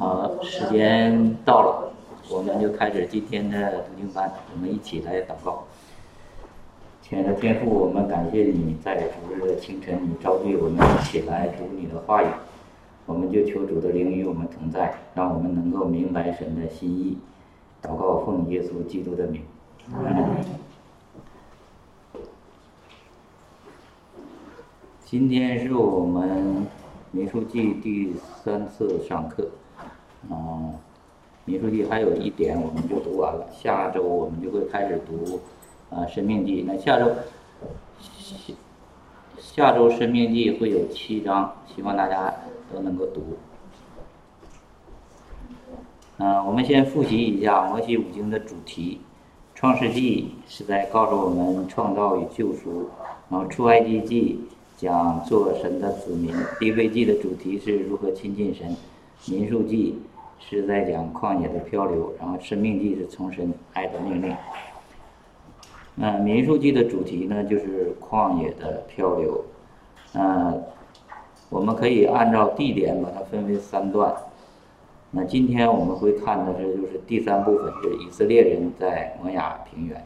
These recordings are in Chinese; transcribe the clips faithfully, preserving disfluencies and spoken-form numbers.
好，时间到了，我们就开始今天的读经班，我们一起来祷告。亲爱的天父，我们感谢你在主日的清晨，你召集我们一起来读你的话语，我们就求主的灵与我们同在，让我们能够明白神的心意。祷告奉耶稣基督的名。嗯今天是我们民数记第三次上课，啊、民数记还有一点我们就读完了，下周我们就会开始读啊申命记。那下周下周申命记会有七章，希望大家都能够读。嗯、呃，我们先复习一下摩西五经的主题。创世纪是在告诉我们创造与救赎，然后出埃及记讲做神的子民，利未记的主题是如何亲近神，民数记是在讲旷野的漂流，然后申命记是从神爱的命令。嗯、呃，民数记的主题呢就是旷野的漂流。嗯、呃，我们可以按照地点把它分为三段。那今天我们会看的这就是第三部分，就是以色列人在摩亚平原。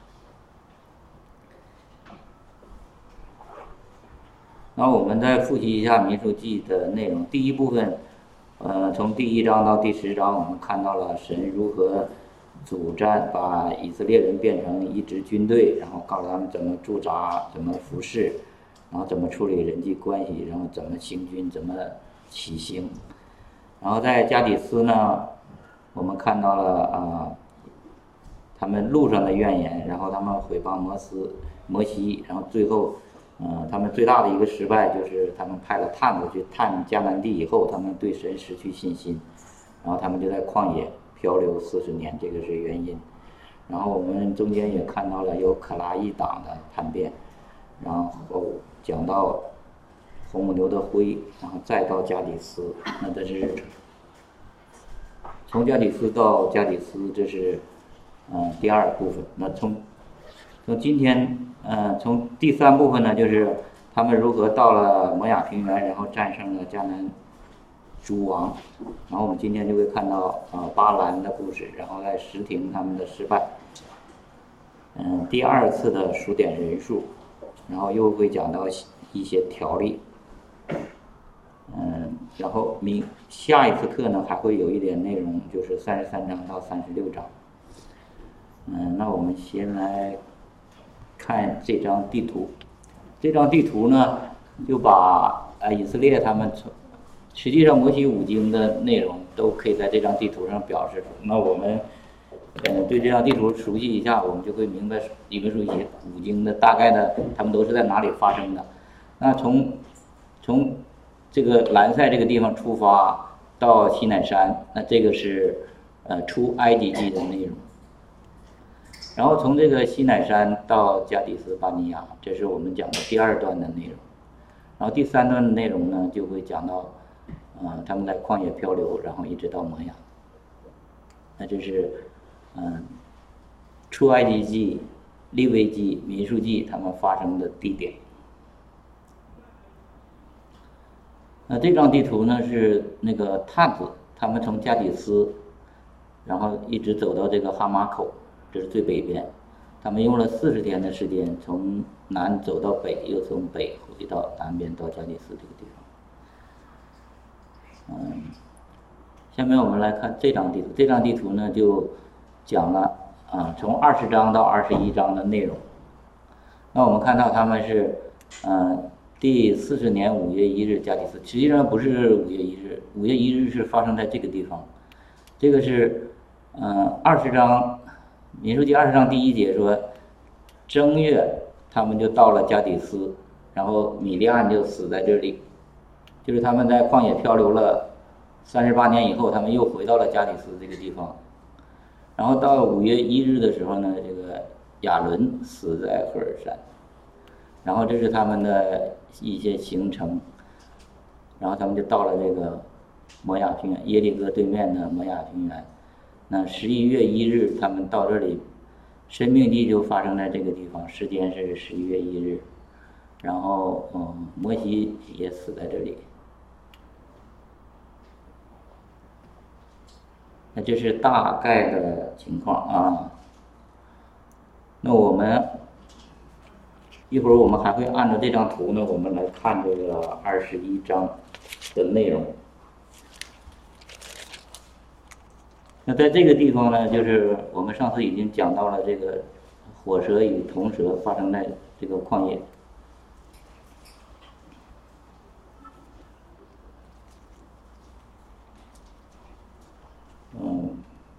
那我们再复习一下民数记的内容。第一部分，呃，从第一章到第十章，我们看到了神如何组战，把以色列人变成一支军队，然后告诉他们怎么驻扎，怎么服侍，然后怎么处理人际关系，然后怎么行军，怎么起行。然后在加底斯呢，我们看到了啊、呃，他们路上的怨言，然后他们毁谤摩斯摩西，然后最后，呃，他们最大的一个失败就是他们派了探子去探迦南地以后，他们对神失去信心，然后他们就在旷野漂流四十年，这个是原因。然后我们中间也看到了有可拉一党的叛变，然后讲到红母牛的灰，然后再到加底斯，那这是从加底斯到加底斯，这是呃第二部分。那从从今天呃从第三部分呢，就是他们如何到了摩亚平原，然后战胜了迦南诸王。然后我们今天就会看到呃巴兰的故事，然后在什亭他们的失败，嗯、呃、第二次的数点人数，然后又会讲到一些条例。嗯，然后明下一次课呢还会有一点内容，就是三十三章到三十六章。嗯，那我们先来看这张地图。这张地图呢，就把呃以色列他们从实际上摩西五经的内容都可以在这张地图上表示出。那我们呃对这张地图熟悉一下，我们就会明白里面说一些五经的大概的，他们都是在哪里发生的。那从从这个兰塞这个地方出发到西乃山，那这个是呃出埃及记的内容。然后从这个西乃山到加底斯巴尼亚，这是我们讲的第二段的内容。然后第三段的内容呢，就会讲到呃他们在旷野漂流，然后一直到摩亚。那这是嗯、呃、出埃及记、利未记、民数记他们发生的地点。那这张地图呢是那个探子，他们从加底斯，然后一直走到这个哈马口，这是最北边。他们用了四十天的时间，从南走到北，又从北回到南边到加底斯这个地方。嗯，下面我们来看这张地图。这张地图呢就讲了啊，从二十章到二十一章的内容。那我们看到他们是嗯。呃第四十年五月一日加底斯，实际上不是五月一日，五月一日是发生在这个地方。这个是，嗯、呃，二十章，民数记二十章第一节说，正月他们就到了加底斯，然后米利暗就死在这里，就是他们在旷野漂流了三十八年以后，他们又回到了加底斯这个地方。然后到五月一日的时候呢，这个亚伦死在赫尔山。然后这是他们的一些行程，然后他们就到了这个摩亚平原，耶利哥对面的摩亚平原。那十一月一日他们到这里，申命记就发生在这个地方，时间是十一月一日。然后嗯，摩西也死在这里。 那这是大概的情况啊。那我们一会儿我们还会按照这张图呢，我们来看这个二十一章的内容。那在这个地方呢，就是我们上次已经讲到了这个火蛇与铜蛇发生在这个旷野。嗯，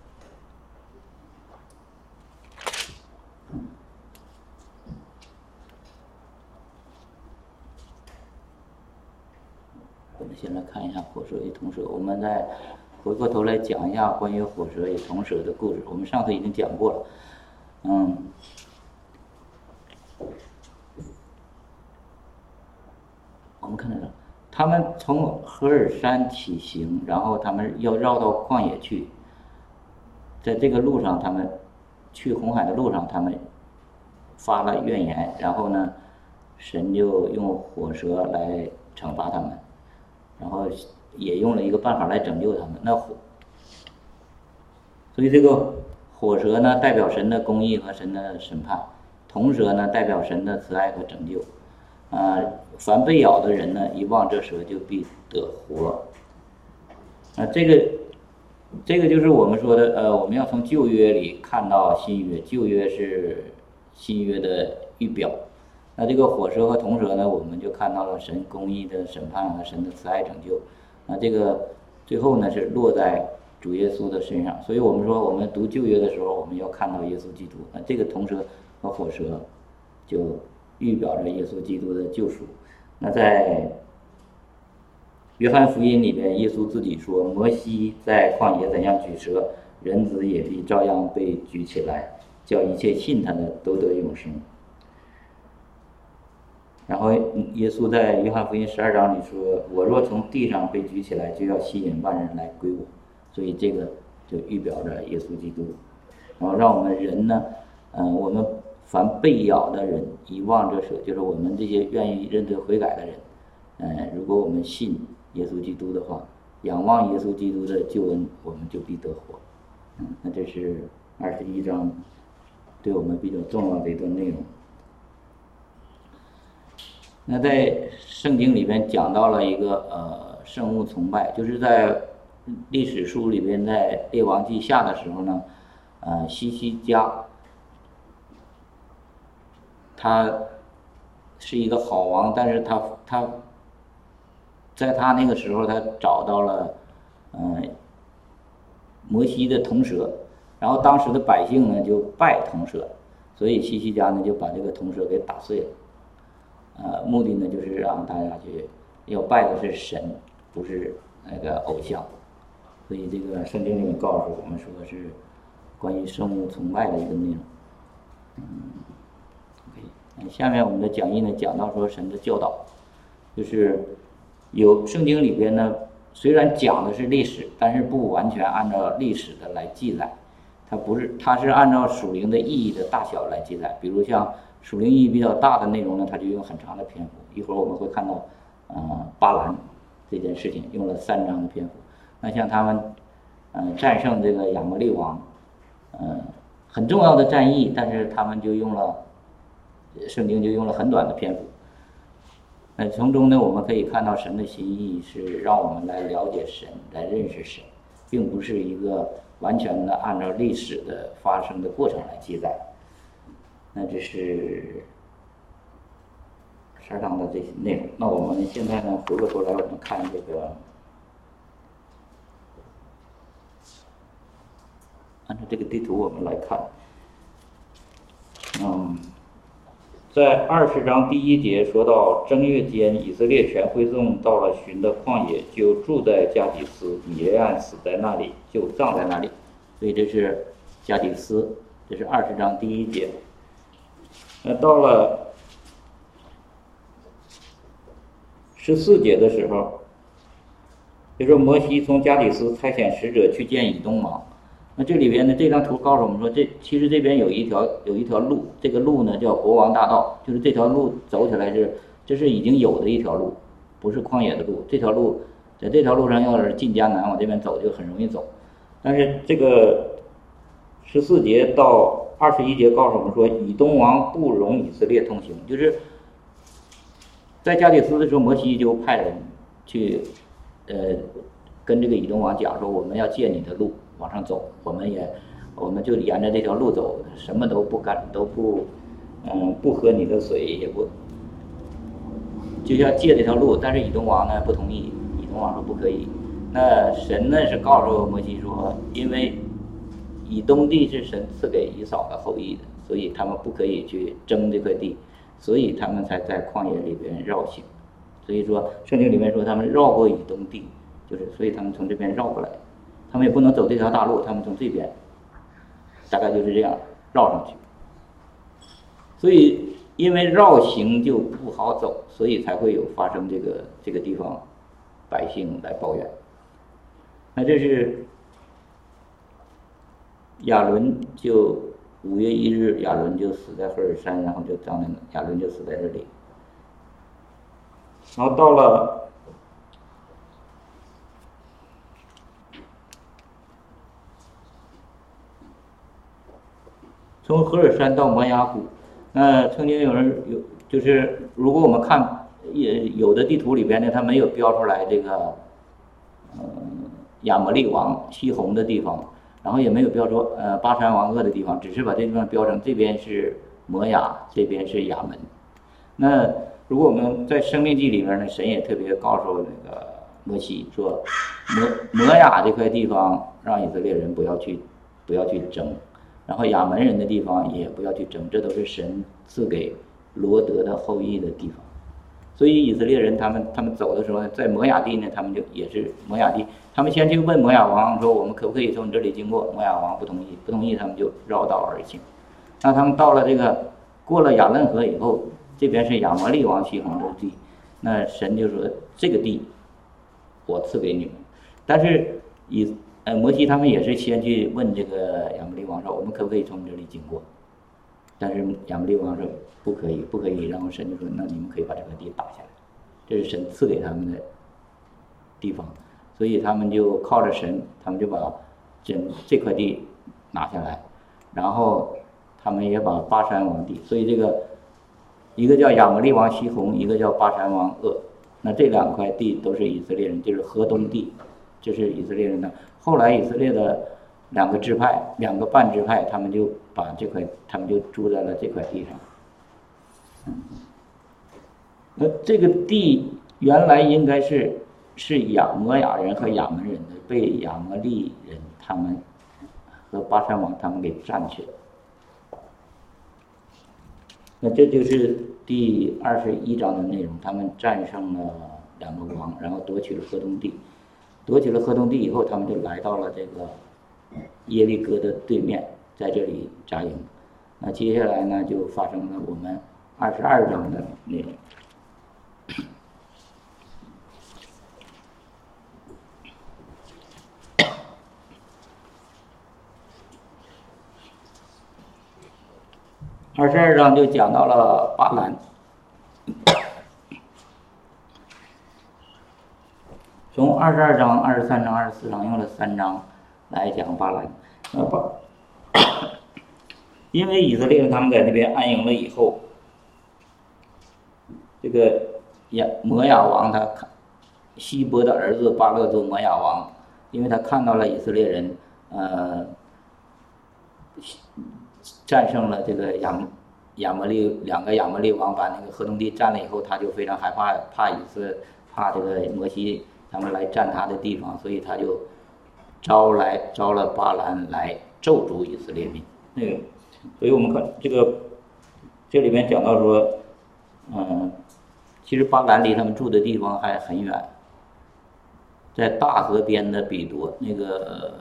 我们先来看一下火蛇与铜蛇，我们再回过头来讲一下关于火蛇与铜蛇的故事。我们上次已经讲过了，嗯，我们看到了，他们从何尔山起行，然后他们要绕到旷野去。在这个路上，他们去红海的路上，他们发了怨言，然后呢，神就用火蛇来惩罚他们，然后也用了一个办法来拯救他们。那火，所以这个火蛇呢，代表神的公义和神的审判；铜蛇呢，代表神的慈爱和拯救。啊、呃，凡被咬的人呢，一望这蛇就必得活。啊、呃，这个。这个就是我们说的，呃，我们要从旧约里看到新约，旧约是新约的预表。那这个火蛇和铜蛇呢，我们就看到了神公义的审判和神的慈爱拯救。那这个最后呢是落在主耶稣的身上。所以我们说，我们读旧约的时候，我们要看到耶稣基督。那这个铜蛇和火蛇就预表着耶稣基督的救赎。那在约翰福音里边，耶稣自己说：“摩西在旷野怎样举蛇，人子也必照样被举起来，叫一切信他的都得永生。”然后耶稣在约翰福音十二章里说：“我若从地上被举起来，就要吸引万人来归我。”所以这个就预表着耶稣基督。然后让我们人呢，嗯、呃，我们凡被咬的人一望这蛇，就是我们这些愿意认罪悔改的人，嗯、呃，如果我们信耶稣基督的话，仰望耶稣基督的救恩，我们就必得活。嗯，那这是二十一章对我们比较重要的一段内容。那在圣经里边讲到了一个呃圣物崇拜，就是在历史书里边，在列王记下的时候呢，呃西西家他是一个好王，但是他他。在他那个时候，他找到了，嗯、呃，摩西的铜蛇，然后当时的百姓呢就拜铜蛇，所以西西家呢就把这个铜蛇给打碎了，呃，目的呢就是让大家去要拜的是神，不是那个偶像，所以这个圣经里面告诉我们说的是关于生物崇拜的一个内容。嗯 ，OK， 下面我们的讲义呢讲到说神的教导，就是。有圣经里边呢，虽然讲的是历史，但是不完全按照历史的来记载，它不是，它是按照属灵的意义的大小来记载。比如像属灵意义比较大的内容呢，它就用很长的篇幅。一会儿我们会看到，呃，巴兰这件事情用了三章的篇幅。那像他们，呃，战胜这个亚摩利王，呃，很重要的战役，但是他们就用了，圣经就用了很短的篇幅。那从中呢，我们可以看到神的心意是让我们来了解神，来认识神，并不是一个完全的按照历史的发生的过程来记载。那这是十二章的这些内容。那我们现在呢，回过头来我们看这个，按照这个地图我们来看，嗯。在二十章第一节说到正月间，以色列全会众到了寻的旷野，就住在加底斯，米利暗死在那里，就葬在那里。所以这是加底斯，这是二十章第一节。那到了十四节的时候，就说摩西从加底斯差遣使者去见以东王。那这里边呢，这张图告诉我们说，这其实这边有一条有一条路，这个路呢叫国王大道，就是这条路走起来是，这是已经有的一条路，不是旷野的路。这条路在这条路上要是进迦南往这边走就很容易走， 但是这个十四节到二十一节告诉我们说，以东王不容以色列通行，就是在加底斯的时候，摩西就派人去，呃，跟这个以东王讲说，我们要借你的路往上走，我们也，我们就沿着这条路走，什么都不干，都不，嗯，不喝你的水，也不，就要借这条路。但是以东王呢不同意，以东王说不可以。那神呢是告诉摩西说，因为以东地是神赐给以扫的后裔的，所以他们不可以去争这块地，所以他们才在旷野里边绕行。所以说圣经里面说他们绕过以东地，就是所以他们从这边绕过来，他们也不能走这条大路，他们从这边，大概就是这样绕上去。所以因为绕行就不好走，所以才会有发生这个这个地方百姓来抱怨。那这是亚伦就五月一日，亚伦就死在赫尔山，然后就葬在亚伦就死在这里。然后到了从赫尔山到摩崖谷，那曾经有人有就是如果我们看也有的地图里边呢，它没有标出来这个呃亚摩利王西宏的地方，然后也没有标出呃巴山王鄂的地方，只是把这地方标成这边是摩崖，这边是亚门。那如果我们在生命记里面呢，神也特别告诉那个摩西说，摩摩崖这块地方让以色列人不要去不要去争，然后亚门人的地方也不要去争，这都是神赐给罗德的后裔的地方。所以以色列人他们他们走的时候呢，在摩崖地呢，他们就也是摩崖地，他们先去问摩崖王说，我们可不可以从你这里经过？摩崖王不同意，不同意他们就绕道而行。那他们到了这个过了亚嫩河以后，这边是亚摩利王西宏的地，那神就说这个地我赐给你们。但是以呃摩西他们也是先去问这个亚摩利王说，我们可不可以从这里经过？但是亚摩利王说不可以，不可以。然后神就说，那你们可以把这个地打下来，这是神赐给他们的地方，所以他们就靠着神，他们就把整这块地拿下来，然后他们也把巴山王地，所以这个一个叫亚摩利王西宏，一个叫巴山王鄂，那这两块地都是以色列人，就是河东地，这是以色列人的。后来以色列的两个支派，两个半支派，他们就把这块，他们就住在了这块地上。那这个地原来应该是是亚摩亚人和亚门人的，被亚摩利人他们和巴山王他们给占去了。那这就是第二十一章的内容，他们战胜了两个王，然后夺取了河东地。夺取了河东地以后，他们就来到了这个耶利哥的对面，在这里扎营。那接下来呢，就发生了我们二十二章的内容。二十二章就讲到了巴兰，从二十二章、二十三章、二十四章用了三章来讲巴兰。呃，巴，因为以色列人他们在那边安营了以后，这个亚摩亚王他看希伯的儿子巴勒做摩亚王，因为他看到了以色列人呃战胜了这个亚亚摩利两个亚摩利王，把那个河东地占了以后，他就非常害怕，怕以色怕这个摩西他们来占他的地方，所以他就招来招了巴兰来咒诅以色列民。那个，所以我们看这个这里面讲到说，嗯，其实巴兰离他们住的地方还很远，在大河边的比多那个。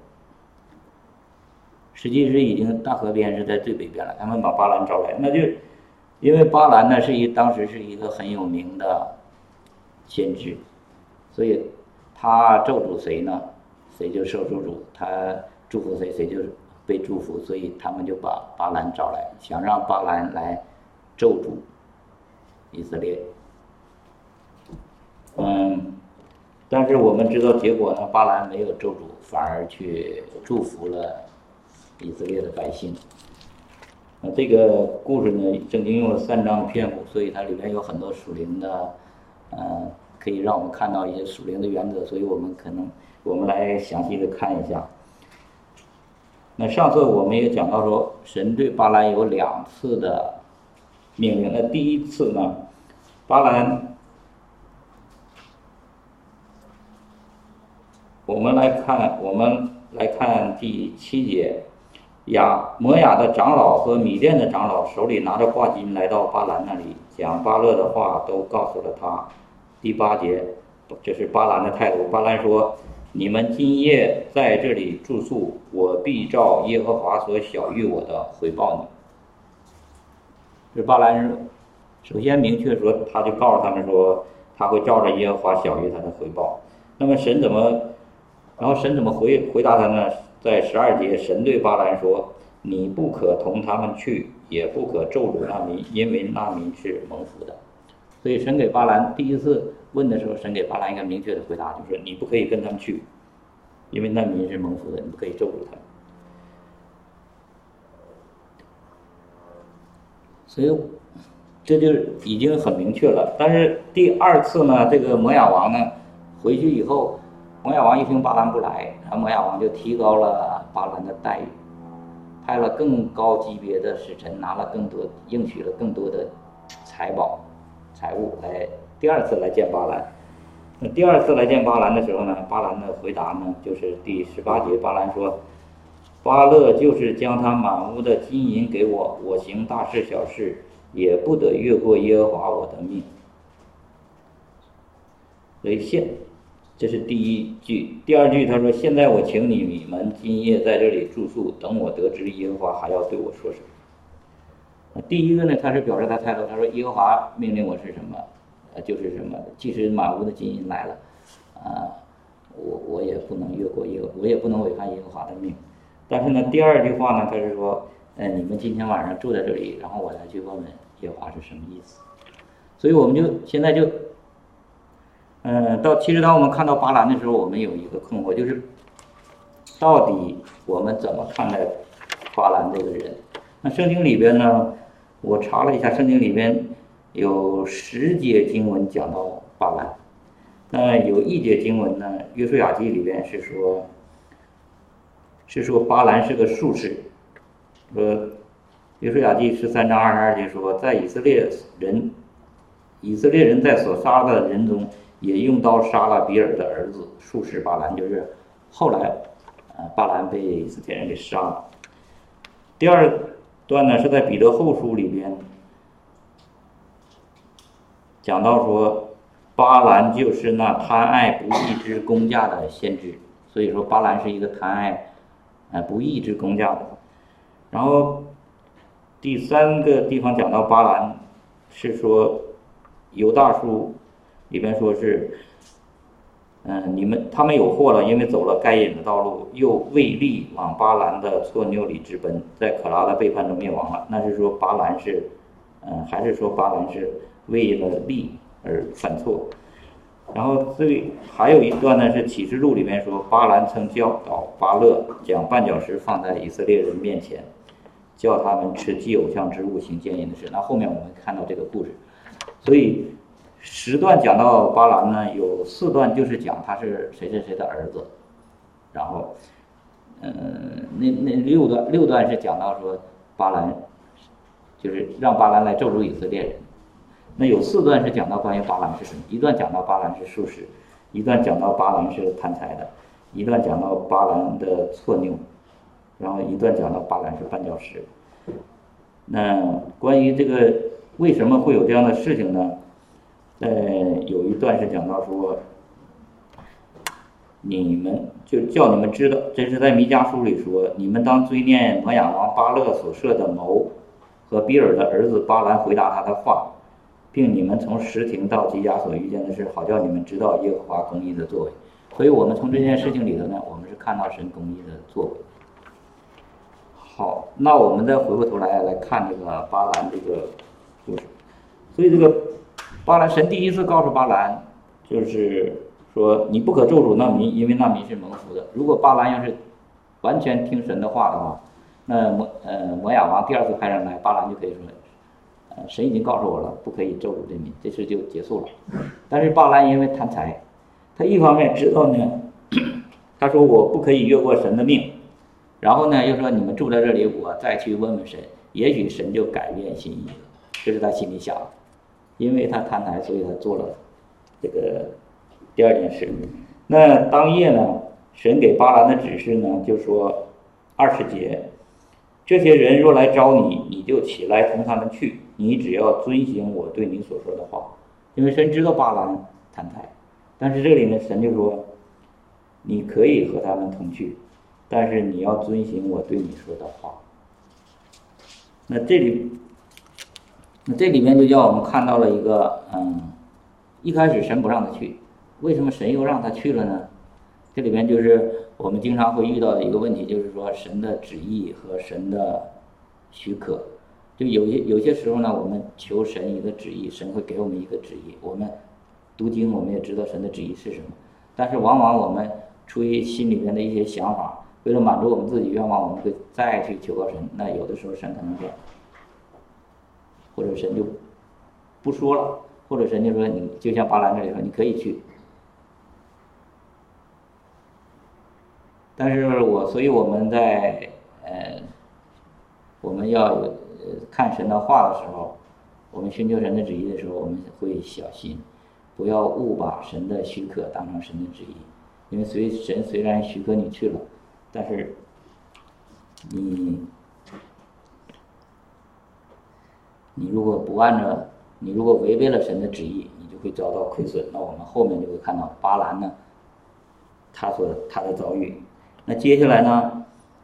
实际是已经大河边是在最北边了，他们把巴兰招来，那就因为巴兰呢是一当时是一个很有名的先知，所以他咒诅谁呢，谁就受咒诅；他祝福谁，谁就被祝福。所以他们就把巴兰招来，想让巴兰来咒诅以色列。嗯， 但是我们知道结果呢，巴兰没有咒诅，反而去祝福了以色列的百姓。啊，这个故事呢，圣经用了三章的篇幅，所以它里面有很多属灵的，呃，可以让我们看到一些属灵的原则，所以我们可能我们来详细的看一下。那上次我们也讲到说，神对巴兰有两次的命令。那第一次呢，巴兰，我们来看，我们来看第七节。亚摩亚的长老和米甸的长老手里拿着挂金来到巴兰那里，将巴勒的话都告诉了他。第八节，这是巴兰的态度。巴兰说：“你们今夜在这里住宿，我必照耶和华所晓谕我的回报你。”这巴兰首先明确说，他就告诉他们说，他会照着耶和华晓谕他的回报。那么神怎么，然后神怎么回回答他呢？在十二节，神对巴兰说：“你不可同他们去，也不可咒诅那民，因为那民是蒙福的。”所以神给巴兰第一次问的时候，神给巴兰一个明确的回答，就是你不可以跟他们去，因为那民是蒙福的，你不可以咒诅他们。所以这就已经很明确了。但是第二次呢，这个摩亚王呢回去以后，摩亚王一听巴兰不来，然后摩亚王就提高了巴兰的待遇，派了更高级别的使臣，拿了更多，应许了更多的财宝、财物来第二次来见巴兰。那第二次来见巴兰的时候呢，巴兰的回答呢，就是第十八节，巴兰说：“巴勒就是将他满屋的金银给我，我行大事小事，也不得越过耶和华我的命。”所以现这是第一句。第二句他说：“现在我请你们今夜在这里住宿，等我得知耶和华还要对我说什么。”第一个呢，他是表示他态度，他说耶和华命令我是什么，呃，就是什么，即使满屋的金银来了，啊，我我也不能越过耶和，我也不能违反耶和华的命。但是呢，第二句话呢，他是说，呃，你们今天晚上住在这里，然后我来去问问耶和华是什么意思。所以我们就现在就。嗯，到其实当我们看到巴兰的时候，我们有一个困惑，就是到底我们怎么看待巴兰这个人？那圣经里边呢，我查了一下，圣经里边有十节经文讲到巴兰，那有一节经文呢，约书亚记里边是说，是说巴兰是个术士，说约书亚记十三章二十二节说，在以色列人，以色列人在所杀的人中。也用刀杀了比尔的儿子术士巴兰，就是后来，呃，巴兰被以色列人给杀了。第二段呢是在彼得后书里边讲到说，巴兰就是那贪爱不义之工价的先知，所以说巴兰是一个贪爱，呃，不义之工价的。然后第三个地方讲到巴兰是说犹大书。里边说是，嗯、呃，你们他们有祸了，因为走了该隐的道路，又为利往巴兰的错拗里直奔，在可拉的背叛中灭亡了。那是说巴兰是，嗯、呃，还是说巴兰是为了利而犯错？然后最还有一段呢是启示录里面说，巴兰曾教导巴勒将绊脚石放在以色列人面前，叫他们吃祭偶像之物，行奸淫的事。那后面我们看到这个故事，所以。十段讲到巴兰呢，有四段就是讲他是谁谁谁的儿子，然后，嗯、呃，那那六段六段是讲到说巴兰，就是让巴兰来咒诅以色列人。那有四段是讲到关于巴兰是什么，一段讲到巴兰是术士，一段讲到巴兰是贪财的，一段讲到巴兰的错拗，然后一段讲到巴兰是绊脚石。那关于这个为什么会有这样的事情呢？在有一段是讲到说，你们就叫你们知道，这是在弥迦书里说，你们当追念摩亚王巴勒所设的谋和比尔的儿子巴兰回答他的话，并你们从石亭到吉甲所遇见的事，好叫你们知道耶和华公义的作为。所以我们从这件事情里头呢，我们是看到神公义的作为。好，那我们再回过头来来看这个巴兰这个故事。所以这个巴兰，神第一次告诉巴兰，就是说你不可咒诅那民，因为那民是蒙福的。如果巴兰要是完全听神的话的话，那摩呃摩亚王第二次派人来，巴兰就可以说，呃神已经告诉我了，不可以咒诅这民，这事就结束了。但是巴兰因为贪财，他一方面知道呢，他说我不可以越过神的命，然后呢又说你们住在这里，我再去问问神，也许神就改变心意了，这是他心里想。因为他贪财，所以他做了这个第二件事。那当夜呢，神给巴兰的指示呢，就说二十节，这些人若来招你，你就起来同他们去，你只要遵行我对你所说的话。因为神知道巴兰贪财，但是这里呢，神就说你可以和他们同去，但是你要遵行我对你说的话。那这里那这里面就叫我们看到了一个，嗯，一开始神不让他去，为什么神又让他去了呢？这里面就是我们经常会遇到的一个问题，就是说神的旨意和神的许可。就有些有些时候呢，我们求神一个旨意，神会给我们一个旨意。我们读经，我们也知道神的旨意是什么，但是往往我们出于心里面的一些想法，为了满足我们自己愿望，我们会再去求告神。那有的时候神可能说，或者神就不说了，或者神就说你就像巴兰这里说你可以去。但是我所以我们在呃我们要呃看神的话的时候，我们寻求神的旨意的时候，我们会小心，不要误把神的许可当成神的旨意。因为虽神虽然许可你去了，但是你你如果不按照，你如果违背了神的旨意，你就会遭到亏损。那我们后面就会看到巴兰呢，他所他的遭遇。那接下来呢，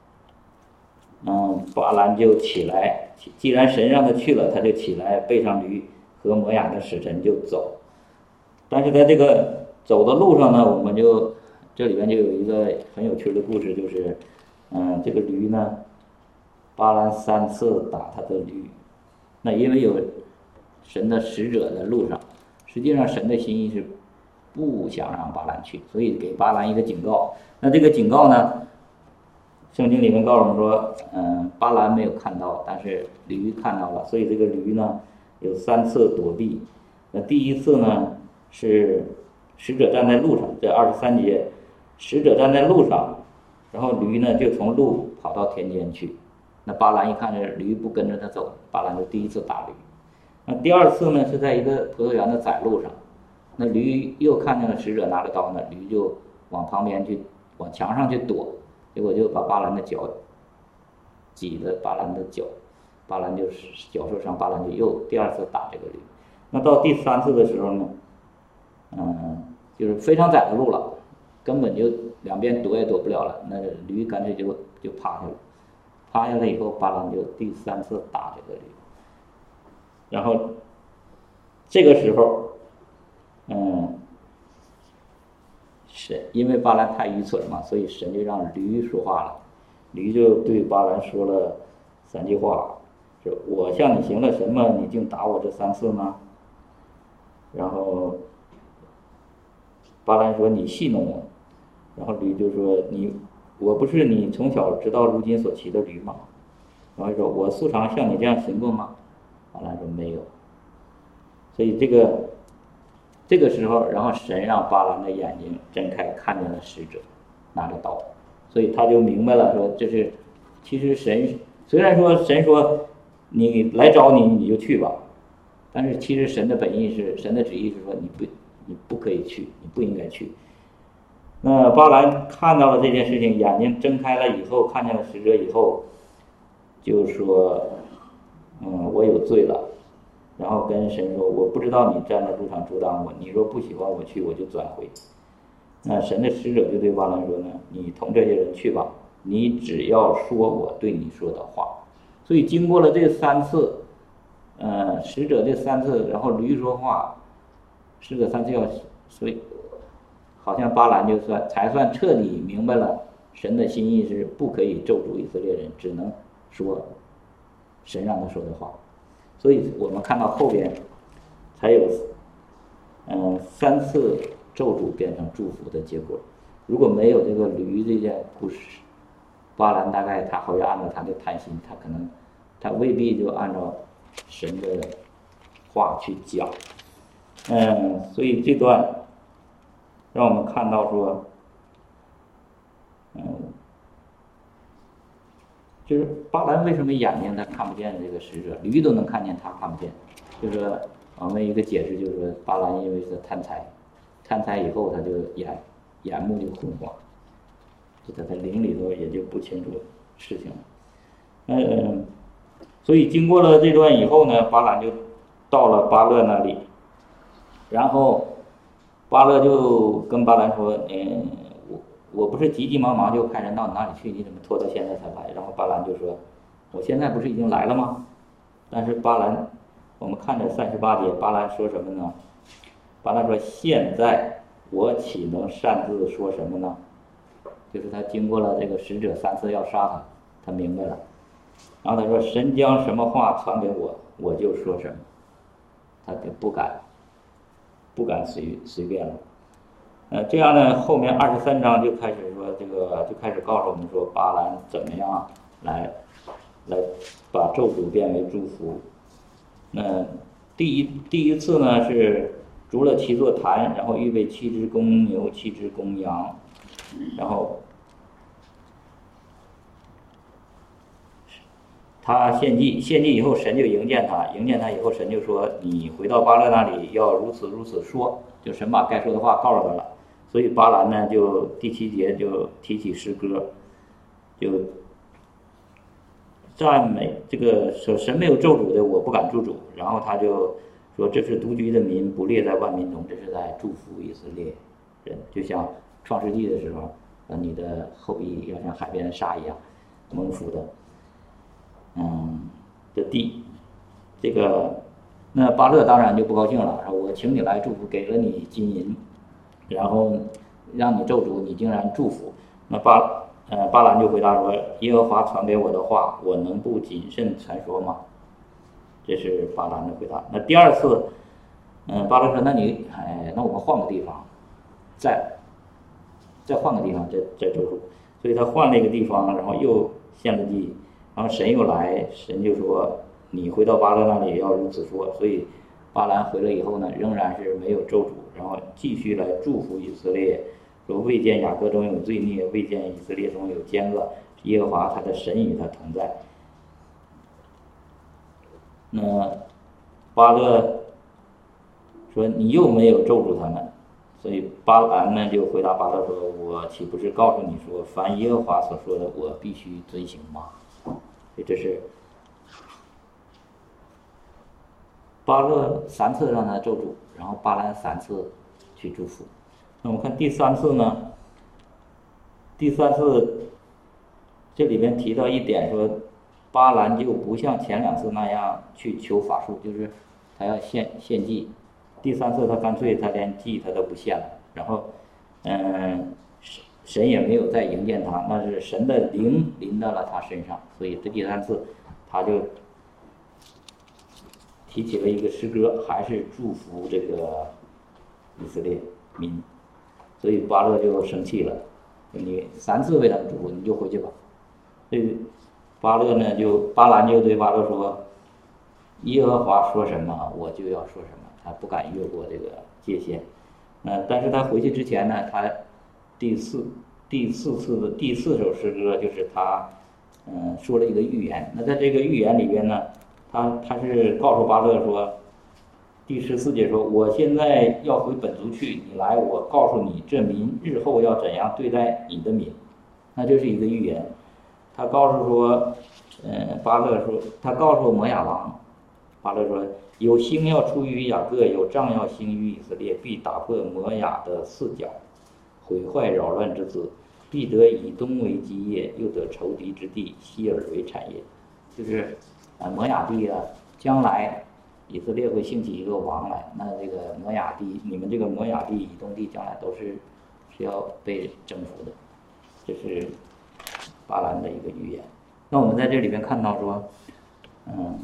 嗯，巴兰就起来，既然神让他去了，他就起来背上驴和摩亚的使臣就走。但是在这个走的路上呢，我们就这里边就有一个很有趣的故事，就是嗯，这个驴呢，巴兰三次打他的驴。那因为有神的使者在路上，实际上神的心意是不想让巴兰去，所以给巴兰一个警告。那这个警告呢，圣经里面告诉我们说，嗯，巴兰没有看到，但是驴看到了，所以这个驴呢有三次躲避。那第一次呢是使者站在路上，这二十三节，使者站在路上，然后驴呢就从路跑到田间去。那巴兰一看这驴不跟着他走，巴兰就第一次打驴。那第二次呢是在一个葡萄园的窄路上，那驴又看见了使者拿着刀呢，驴就往旁边去，往墙上去躲，结果就把巴兰的脚挤了巴兰的脚，巴兰就脚受伤，巴兰就又第二次打这个驴。那到第三次的时候呢，嗯，就是非常窄的路了，根本就两边躲也躲不了了，那驴干脆就就趴下了，趴下来以后，巴兰就第三次打这个驴。然后这个时候，嗯，神因为巴兰太愚蠢了嘛，所以神就让驴说话了。驴就对巴兰说了三句话，说我向你行了什么，你竟打我这三次呢？然后巴兰说你戏弄我，然后驴就说你我不是你从小直到如今所骑的驴吗？然后说我素常像你这样行过吗？巴兰说没有。所以这个这个时候，然后神让巴兰的眼睛睁开，看见了使者拿着刀，所以他就明白了，说这是其实神虽然说神说你来找你你就去吧，但是其实神的本意是，神的旨意是说你不你不可以去，你不应该去。那巴兰看到了这件事情，眼睛睁开了以后，看见了使者以后，就说嗯我有罪了，然后跟神说我不知道你站在路上阻挡我，你若不喜欢我去，我就转回。那神的使者就对巴兰说呢，你同这些人去吧，你只要说我对你说的话。所以经过了这三次呃使者这三次，然后驴说话，使者三次要，所以好像巴兰就算才算彻底明白了神的心意是不可以咒诅以色列人，只能说神让他说的话。所以我们看到后边才有嗯三次咒诅变成祝福的结果。如果没有这个驴这件故事，巴兰大概他好像按照他的贪心，他可能他未必就按照神的话去讲。嗯，所以这段让我们看到说，嗯，就是巴兰为什么眼睛他看不见这个使者，驴都能看见，他看不见。就是说我们一个解释就是说，巴兰因为是贪财，贪财以后他就眼眼目就昏花，就在他灵里头也就不清楚事情了。嗯，所以经过了这段以后呢，巴兰就到了巴勒那里，然后巴勒就跟巴兰说：“嗯，我我不是急急忙忙就派人到你那里去，你怎么拖到现在才来？”然后巴兰就说：“我现在不是已经来了吗？”但是巴兰，我们看着三十八节，巴兰说什么呢？巴兰说：“现在我岂能擅自说什么呢？”就是他经过了这个使者三次要杀他，他明白了。然后他说：“神将什么话传给我，我就说什么。”他就不敢，不敢随随便了。呃，这样呢，后面二十三章就开始说这个，就开始告诉我们说巴兰怎么样来，来把咒诅变为祝福。那第一第一次呢是筑了七座坛，然后预备七只公牛，七只公羊，然后他献祭，献祭以后神就迎见他，迎见他以后神就说：“你回到巴勒那里要如此如此说。”就神把该说的话告诉他了。所以巴兰呢就第七节就提起诗歌，就赞美这个说神没有咒诅的，我不敢祝诅。然后他就说：“这是独居的民，不列在万民中，这是在祝福以色列人。”就像创世纪的时候，你的后裔要像海边的沙一样蒙福的。嗯，的地，这个，那巴勒当然就不高兴了，说：“我请你来祝福，给了你金银，然后让你咒诅，你竟然祝福。”那巴呃巴兰就回答说：“耶和华传给我的话，我能不谨慎传说吗？”这是巴兰的回答。那第二次，嗯、呃，巴兰说：“那你哎，那我们换个地方，再再换个地方，再再咒诅。”所以他换了一个地方，然后又献了祭。然后神又来，神就说：“你回到巴勒那里要如此说。”所以巴兰回来以后呢，仍然是没有咒诅，然后继续来祝福以色列，说：“未见雅各中有罪孽，未见以色列中有奸恶，耶和华他的神与他同在。”那巴勒说：“你又没有咒诅他们。”所以巴兰呢就回答巴勒说：“我岂不是告诉你说，凡耶和华所说的，我必须遵行吗？”所以这是巴勒三次让他咒诅，然后巴兰三次去祝福。那我们看第三次呢？第三次这里面提到一点说，巴兰就不像前两次那样去求法术，就是他要献献祭。第三次他干脆他连祭他都不献了，然后嗯。神也没有再迎见他，那是神的灵临到了他身上，所以这第三次他就提起了一个诗歌，还是祝福这个以色列民。所以巴勒就生气了，你三次为他们祝福，你就回去吧。所以巴勒呢就巴兰就对巴勒说：“耶和华说什么，我就要说什么。”他不敢越过这个界限。呃，但是他回去之前呢，他第四第四次的第四首诗歌就是他，嗯，说了一个预言。那在这个预言里边呢，他他是告诉巴勒说，第十四节说：“我现在要回本族去，你来，我告诉你，这民日后要怎样对待你的民。”那这是一个预言。他告诉说，嗯，巴勒说，他告诉摩亚王，巴勒说：“有星要出于雅各，有杖要兴于以色列，必打破摩亚的四角。毁坏扰乱之子，必得以东为基业，又得仇敌之地希尔为产业。”就是啊，摩亚地啊，将来以色列会兴起一个王来，那这个摩亚地，你们这个摩亚地、以东地将来都是是要被征服的。这是巴兰的一个预言。那我们在这里面看到说，嗯，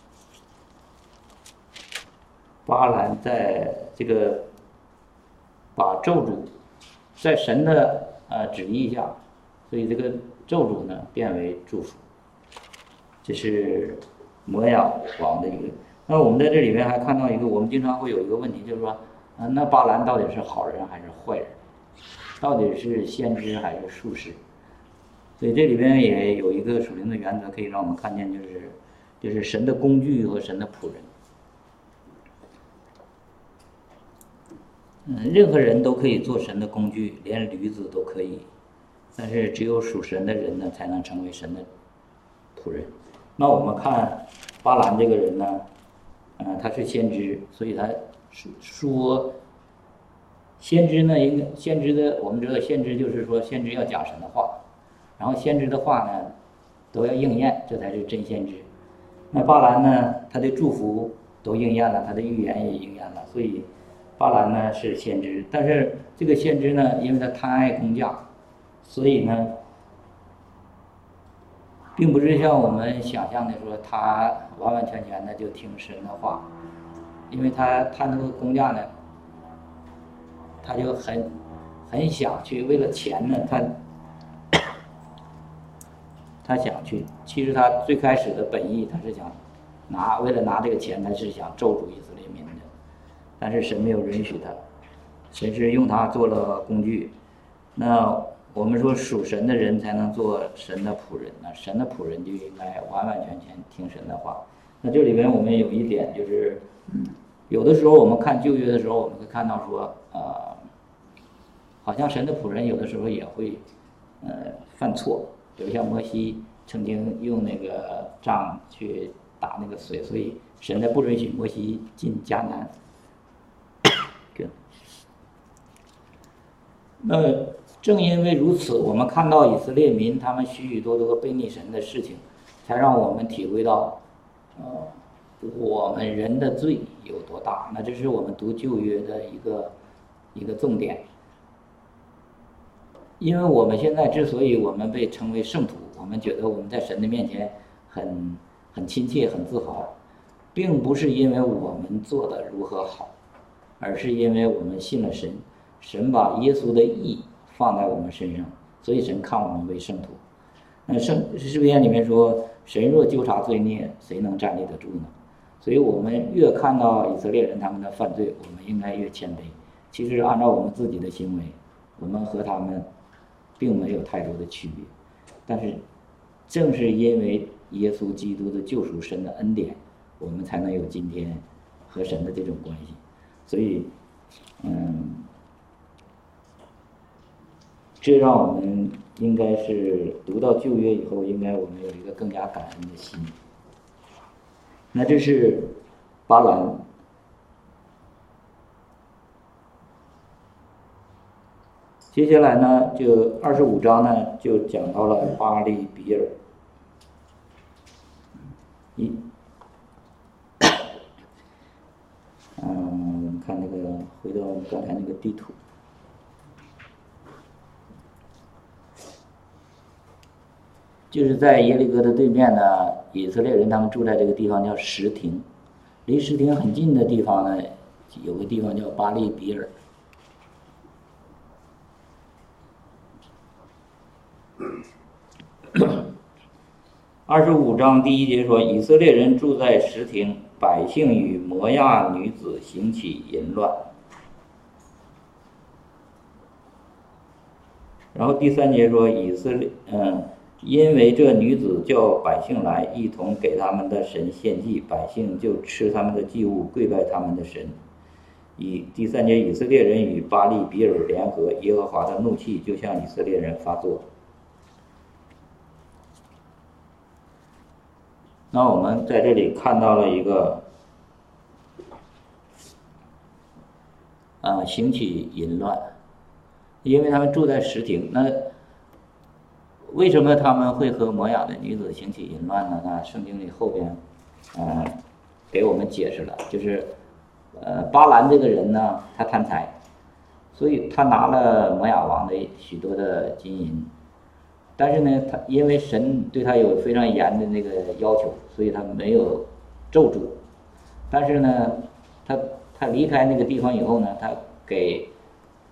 巴兰在这个把咒诅在神的呃旨意下，所以这个咒诅呢变为祝福。这是摩亚王的一个。那我们在这里面还看到一个，我们经常会有一个问题，就是说，啊，那巴兰到底是好人还是坏人？到底是先知还是术士？所以这里边也有一个属灵的原则，可以让我们看见，就是就是神的工具和神的仆人。嗯，任何人都可以做神的工具，连驴子都可以，但是只有属神的人呢，才能成为神的仆人。那我们看巴兰这个人呢，呃，他是先知，所以他说，先知呢，应该先知的，我们知道先知就是说，先知要讲神的话，然后先知的话呢，都要应验，这才是真先知。那巴兰呢，他的祝福都应验了，他的预言也应验了，所以巴兰呢是先知。但是这个先知呢，因为他贪爱工价，所以呢，并不是像我们想象的说他完完全全的就听神的话，因为他他那个工价呢，他就很很想去，为了钱呢，他他想去。其实他最开始的本意，他是想拿，为了拿这个钱，他是想咒诅以色列民的，但是神没有允许他，神是用他做了工具。那我们说属神的人才能做神的仆人，那神的仆人就应该完完全全听神的话。那这里边我们有一点就是，有的时候我们看旧约的时候，我们会看到说，呃，好像神的仆人有的时候也会，呃，犯错。比如像摩西曾经用那个杖去打那个水，所以神才不允许摩西进迦南。那正因为如此，我们看到以色列民他们许许多多悖逆神的事情，才让我们体会到，呃，我们人的罪有多大。那这是我们读旧约的一个一个重点。因为我们现在之所以我们被称为圣徒，我们觉得我们在神的面前很很亲切、很自豪，并不是因为我们做的如何好，而是因为我们信了神，神把耶稣的义放在我们身上，所以神看我们为圣徒。那圣诗篇里面说，神若纠察罪孽，谁能站立得住呢？所以我们越看到以色列人他们的犯罪，我们应该越谦卑。其实按照我们自己的行为，我们和他们并没有太多的区别，但是正是因为耶稣基督的救赎，神的恩典，我们才能有今天和神的这种关系。所以，嗯，这让我们应该是读到旧约以后，应该我们有一个更加感恩的心。那这是巴兰。接下来呢，就二十五章呢，就讲到了巴利比尔。一，嗯，看那个，回到刚才那个地图，就是在耶利哥的对面呢，以色列人他们住在这个地方叫什亭，离什亭很近的地方呢，有个地方叫巴利比尔。二十五章第一节说，以色列人住在什亭，百姓与摩亚女子行起淫乱。然后第三节说，以色列，嗯，因为这女子叫百姓来，一同给他们的神献祭，百姓就吃他们的祭物，跪拜他们的神。以第三节，以色列人与巴利比尔联合，耶和华的怒气就向以色列人发作。那我们在这里看到了一个，啊，行起淫乱，因为他们住在什亭。那为什么他们会和摩亚的女子行起淫乱呢？那圣经里后边，呃，给我们解释了，就是，呃，巴兰这个人呢，他贪财，所以他拿了摩亚王的许多的金银。但是呢，他因为神对他有非常严的那个要求，所以他没有咒诅。但是呢，他他离开那个地方以后呢，他给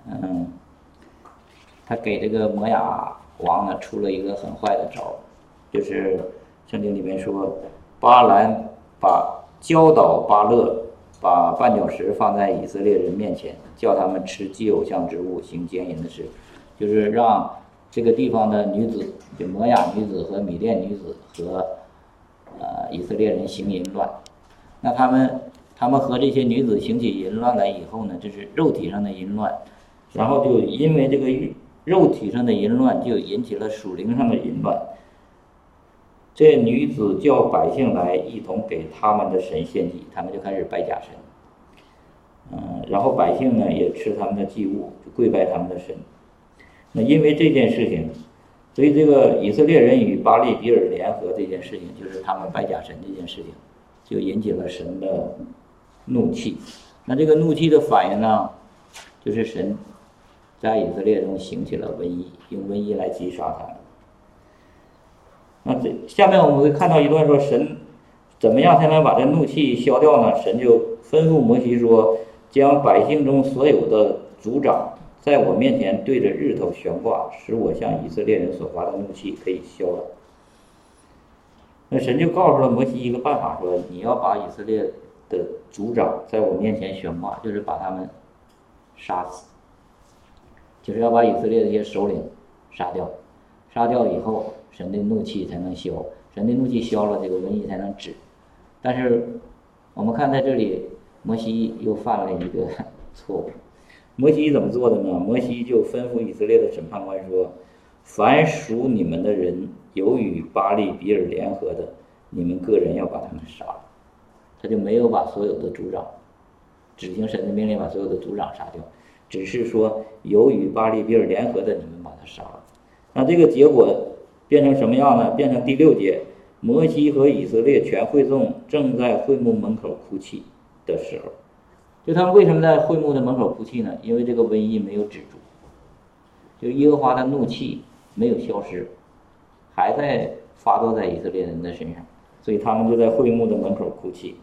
嗯，他给这个摩亚王呢出了一个很坏的招，就是圣经里面说，巴兰把教导巴勒把绊脚石放在以色列人面前，叫他们吃祭偶像之物，行奸淫的事，就是让这个地方的女子，就摩亚女子和米甸女子和呃以色列人行淫乱。那他们他们和这些女子行起淫乱来以后呢，这是肉体上的淫乱，然后就因为这个肉体上的淫乱，就引起了属灵上的淫乱。这女子叫百姓来一同给他们的神献祭，他们就开始拜假神。嗯，然后百姓呢也吃他们的祭物，就跪拜他们的神。那因为这件事情，所以这个以色列人与巴利比尔联合这件事情，就是他们拜假神这件事情，就引起了神的怒气。那这个怒气的反应呢，就是神在以色列中兴起了瘟疫，用瘟疫来击杀他们。那这下面我们会看到一段说，神怎么样才能把这怒气消掉呢？神就吩咐摩西说，将百姓中所有的族长在我面前对着日头悬挂，使我向以色列人所发的怒气可以消了。那神就告诉了摩西一个办法，说你要把以色列的族长在我面前悬挂，就是把他们杀死，就是要把以色列的这些首领杀掉，杀掉以后，神的怒气才能消，神的怒气消了，这个瘟疫才能止。但是我们看在这里，摩西又犯了一个错误。摩西怎么做的呢？摩西就吩咐以色列的审判官说，凡属你们的人有与巴利比尔联合的，你们个人要把他们杀了。他就没有把所有的族长，执行神的命令把所有的族长杀掉，只是说有与巴利比尔联合的，你们把他杀了。那这个结果变成什么样呢？变成第六节，摩西和以色列全会众正在会幕门口哭泣的时候，就他们为什么在会幕的门口哭泣呢？因为这个瘟疫没有止住，就耶和华的怒气没有消失，还在发作在以色列人的身上，所以他们就在会幕的门口哭泣。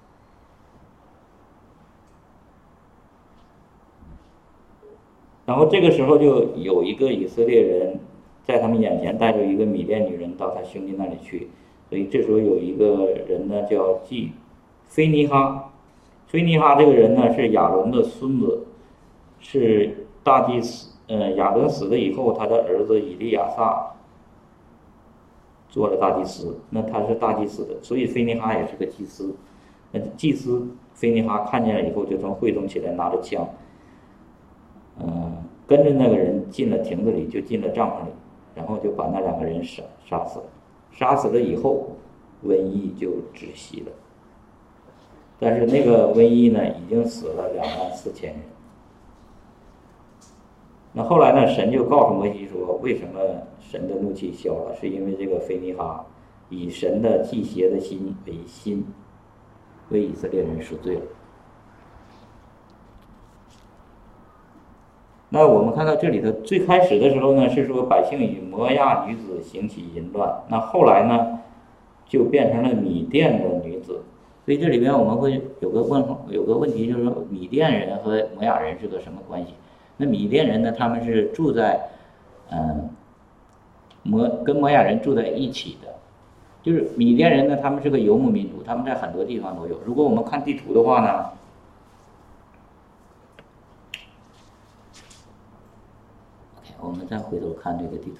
然后这个时候就有一个以色列人在他们眼前带着一个米甸女人到他兄弟那里去，所以这时候有一个人呢叫祭菲尼哈，菲尼哈这个人呢是亚伦的孙子，是大祭司。呃，亚伦死了以后，他的儿子以利亚撒做了大祭司，那他是大祭司的，所以菲尼哈也是个祭司。那祭司菲尼哈看见了以后，就从会中起来，拿着枪，嗯、呃，跟着那个人进了亭子里，就进了帐篷里，然后就把那两个人杀杀死了。杀死了以后，瘟疫就止息了。但是那个瘟疫呢，已经死了两万四千人。那后来呢，神就告诉摩西说，为什么神的怒气消了，是因为这个菲尼哈以神的祭邪的心为心，为以色列人赎罪了。那我们看到这里头最开始的时候呢，是说百姓与摩亚女子行起淫乱，那后来呢就变成了米甸的女子。所以这里边我们会有个问号，有个问题，就是说米甸人和摩亚人是个什么关系？那米甸人呢，他们是住在嗯摩跟摩亚人住在一起的，就是米甸人呢，他们是个游牧民族，他们在很多地方都有。如果我们看地图的话呢，我们再回头看这个地图，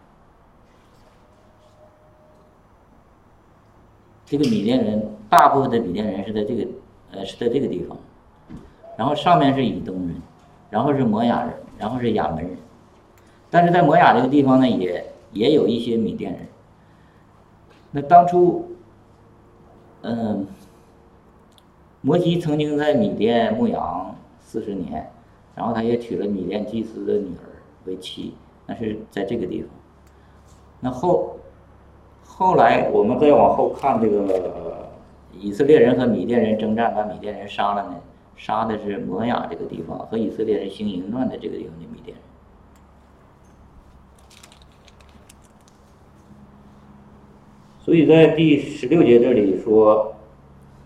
这个米甸人，大部分的米甸人是在这个呃是在这个地方，然后上面是以东人，然后是摩亚人，然后是亚门人。但是在摩亚这个地方呢，也也有一些米甸人。那当初，嗯，摩西曾经在米甸牧羊四十年，然后他也娶了米甸祭司的女儿为妻，那是在这个地方。那后后来我们再往后看，这个以色列人和米甸人征战，把米甸人杀了呢，杀的是摩亚这个地方和以色列人行淫乱的这个地方的米甸人。所以在第十六节这里说，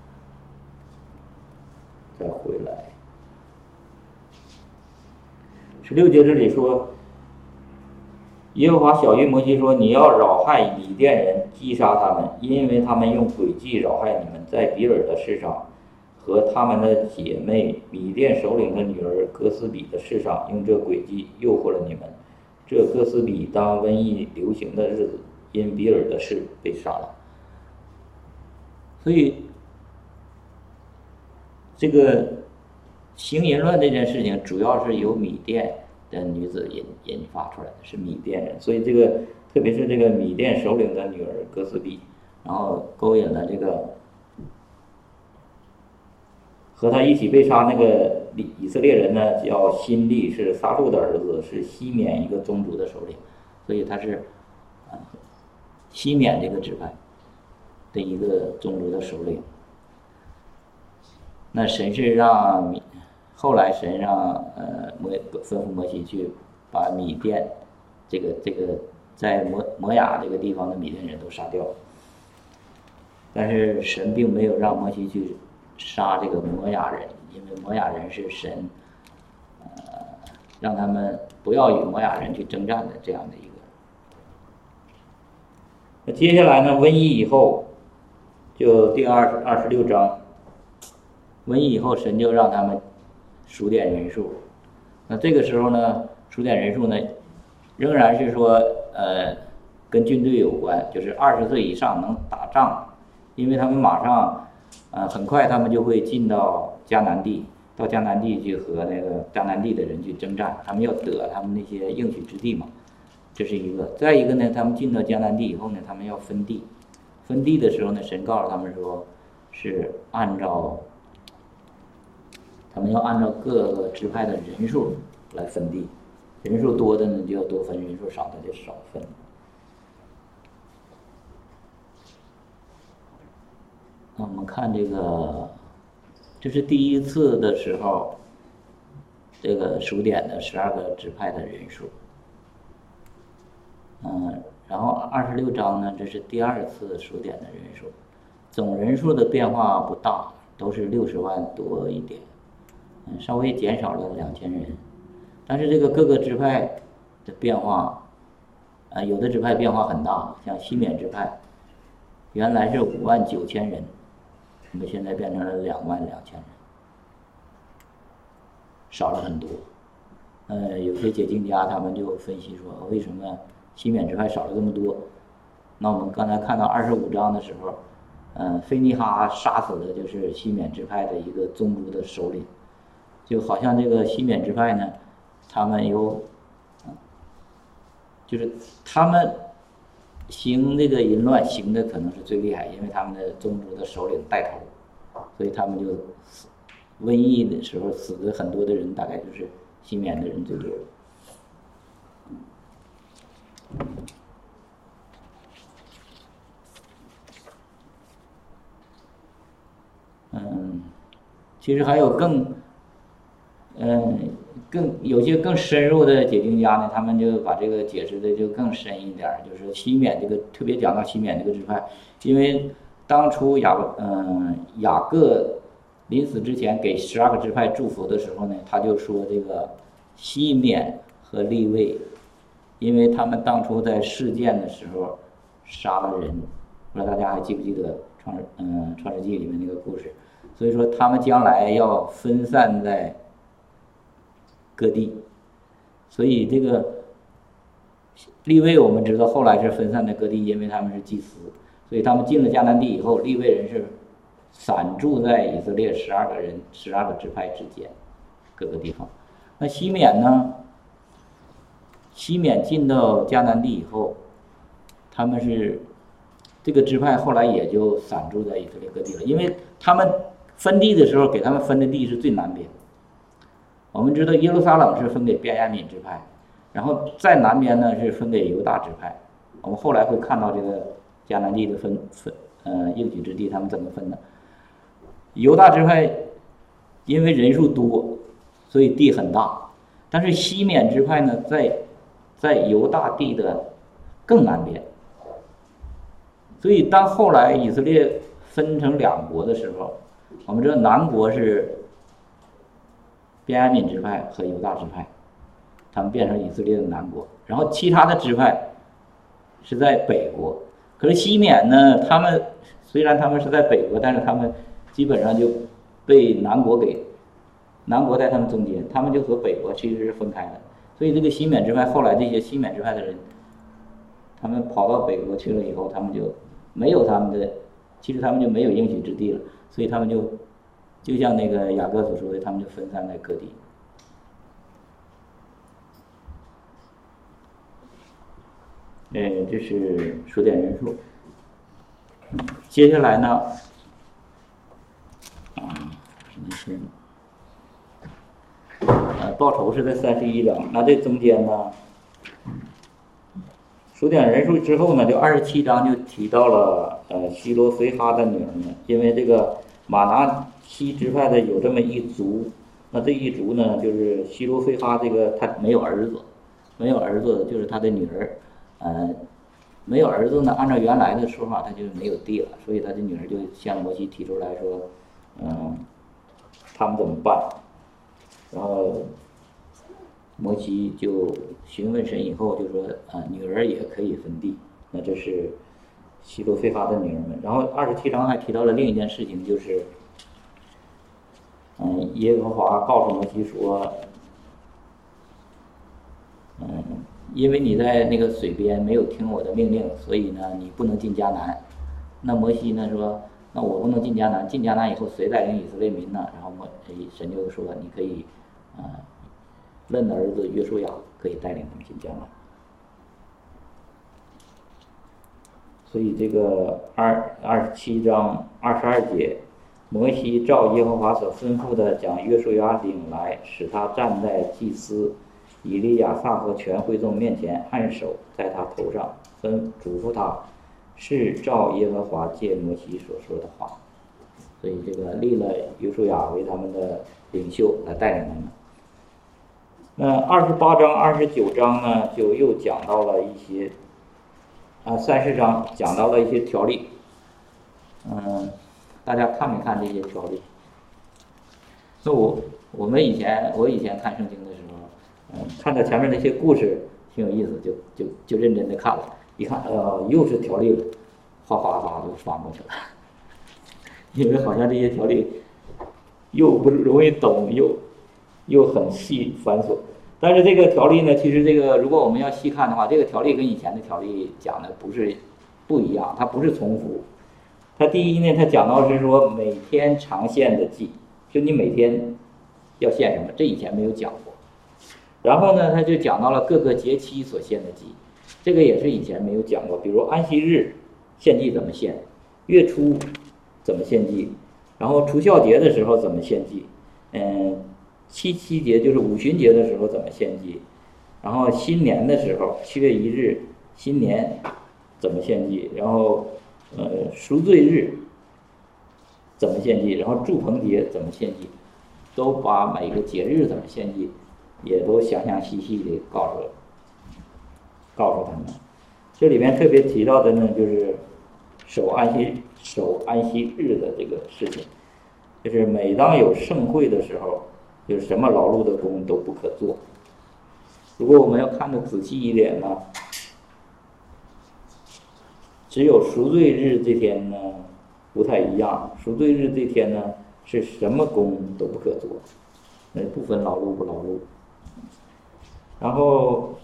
再回来， 十六节这里说，耶和华晓谕摩西说：“你要扰害米甸人，击杀他们，因为他们用诡计扰害你们，在比尔的事上和他们的姐妹米甸首领的女儿哥斯比的事上，用这诡计诱惑了你们。这哥斯比当瘟疫流行的日子，因比尔的事被杀了。”所以，这个行淫乱这件事情，主要是由米甸的女子引引发出来的，是米甸人。所以这个，特别是这个米甸首领的女儿哥斯比，然后勾引了这个和他一起被杀那个以色列人呢，叫辛利，是撒路的儿子，是西缅一个宗族的首领，所以他是啊西缅这个支派的一个宗族的首领。那神是让米，后来神让呃摩吩咐摩西去把米甸这个这个在摩摩亚这个地方的米甸人都杀掉，但是神并没有让摩西去杀这个摩亚人，因为摩亚人是神呃让他们不要与摩亚人去征战的这样的一个。那接下来呢，瘟疫以后，就第二二十六章，瘟疫以后，神就让他们数点人数。那这个时候呢，数点人数呢，仍然是说呃跟军队有关，就是二十岁以上能打仗，因为他们马上呃很快他们就会进到迦南地，到迦南地去和那个迦南地的人去征战，他们要得他们那些应许之地嘛，这是一个。再一个呢，他们进到迦南地以后呢，他们要分地，分地的时候呢，神告诉他们说是按照他们要按照各个支派的人数来分地，人数多的呢就要多分，人数少的就少分。那我们看这个，这是第一次的时候，这个数点的十二个支派的人数。嗯，然后二十六章呢，这是第二次数点的人数，总人数的变化不大，都是六十万多一点，嗯，稍微减少了两千人，但是这个各个支派的变化，呃，有的支派变化很大，像西缅支派，原来是五万九千人，那么现在变成了两万两千人，少了很多。呃，有些解经家他们就分析说，为什么西缅支派少了这么多？那我们刚才看到二十五章的时候，嗯、呃，菲尼哈杀死的就是西缅支派的一个宗族的首领，就好像这个西缅支派呢，他们有，就是他们行这个淫乱行的可能是最厉害，因为他们的宗族的首领带头，所以他们就死。瘟疫的时候死的很多的人，大概就是西缅的人最多。嗯，其实还有更，嗯，更有些更深入的解经家呢，他们就把这个解释的就更深一点，就是西缅这个特别讲到西缅这个支派，因为当初雅嗯雅各临死之前给十二个支派祝福的时候呢，他就说这个西缅和利未，因为他们当初在事件的时候杀了人，不知道大家还记不记得创嗯创世纪里面那个故事，所以说他们将来要分散在各地，所以这个利未我们知道后来是分散在各地，因为他们是祭司，所以他们进了迦南地以后，利未人是散住在以色列十二个人十二个支派之间各个地方。那西缅呢，西缅进到迦南地以后，他们是这个支派后来也就散住在以色列各地了，因为他们分地的时候给他们分的地是最南边。我们知道耶路撒冷是分给便雅悯支派，然后在南边呢是分给犹大支派。我们后来会看到这个迦南地的分分呃应许之地他们怎么分的。犹大支派因为人数多，所以地很大，但是西缅支派呢在在犹大地的更南边，所以当后来以色列分成两国的时候，我们知道南国是便雅悯支派和犹大支派， 他们变成以色列的南国，然后其他的支派是在北国。可是西缅呢，他们虽然他们是在北国，但是他们基本上就被南国给南国在他们中间，他们就和北国其实是分开的。所以这个西缅支派后来这些西缅支派的人，他们跑到北国去了以后，他们就没有他们的，其实他们就没有应许之地了，所以他们就就像那个雅各所说的，他们就分散在各地。呃，这是数点人数。接下来呢，啊，那是，呃，报仇是在三十一章。那这中间呢，数点人数之后呢，就二十七章就提到了呃希罗非哈的女儿们，因为这个马拿西支派的有这么一族，那这一族呢，就是希罗非哈这个他没有儿子，没有儿子就是他的女儿。呃，没有儿子呢，按照原来的说法，他就没有地了，所以他的女儿就向摩西提出来说，嗯，他们怎么办？然后摩西就询问神以后，就说啊，女儿也可以分地。那这是希罗非哈的女儿们。然后二十七章还提到了另一件事情，就是，嗯，耶和华告诉摩西说，嗯。因为你在那个水边没有听我的命令，所以呢，你不能进迦南。那摩西呢说，那我不能进迦南，进迦南以后谁带领以色列民呢？然后摩神就说，你可以，啊、呃，嫩的儿子约书亚可以带领他们进迦南。所以这个二二十七章二十二节，摩西照耶和华所吩咐的，将约书亚领来，使他站在祭司以利亚撒和全会众面前，按手在他头上，吩嘱咐他，是照耶和华借摩西所说的话。所以这个立了约书亚为他们的领袖来带领他们。那二十八章、二十九章呢，就又讲到了一些，啊，三十章讲到了一些条例。嗯，大家看没看这些条例？那我我们以前我以前看圣经的时候。嗯，看到前面那些故事挺有意思，就就就认真的看了，一看，呃，又是条例了，哗哗哗就翻过去了，因为好像这些条例又不容易懂，又又很细繁琐。但是这个条例呢，其实这个如果我们要细看的话，这个条例跟以前的条例讲的不是不一样，它不是重复。它第一呢，它讲到是说每天常献的祭，就你每天要献什么，这以前没有讲过。然后呢，他就讲到了各个节期所献的祭，这个也是以前没有讲过。比如安息日献祭怎么献，月初怎么献祭，然后除酵节的时候怎么献祭，嗯，七七节就是五旬节的时候怎么献祭，然后新年的时候七月一日新年怎么献祭，然后呃赎罪日怎么献祭，然后祝棚节怎么献祭，都把每个节日怎么献祭也都详详细细的告诉告诉他们。这里面特别提到的呢，就是守安息守安息日的这个事情，就是每当有盛会的时候，就是什么劳碌的工都不可做。如果我们要看得仔细一点呢，只有赎罪日这天呢不太一样。赎罪日这天呢是什么工都不可做，那不分劳碌不劳碌。然后